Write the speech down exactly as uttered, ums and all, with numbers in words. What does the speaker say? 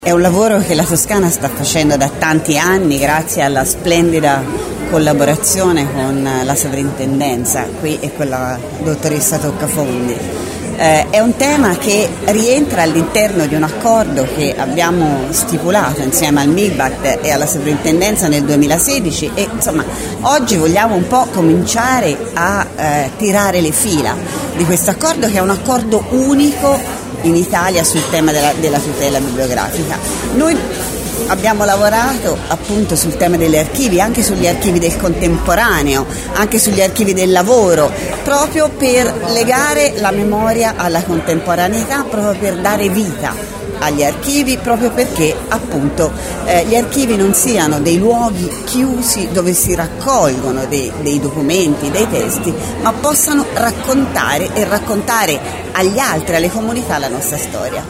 È un lavoro che la Toscana sta facendo da tanti anni grazie alla splendida collaborazione con la sovrintendenza qui e con la dottoressa Toccafondi. Eh, è un tema che rientra all'interno di un accordo che abbiamo stipulato insieme al MIBACT e alla sovrintendenza nel duemilasedici e insomma oggi vogliamo un po' cominciare a eh, tirare le fila di questo accordo, che è un accordo unico in Italia sul tema della, della tutela bibliografica. Noi abbiamo lavorato appunto sul tema degli archivi, anche sugli archivi del contemporaneo, anche sugli archivi del lavoro, proprio per legare la memoria alla contemporaneità, proprio per dare vita agli archivi, proprio perché appunto eh, gli archivi non siano dei luoghi chiusi dove si raccolgono dei, dei documenti, dei testi, ma possano raccontare e raccontare agli altri, alle comunità, la nostra storia.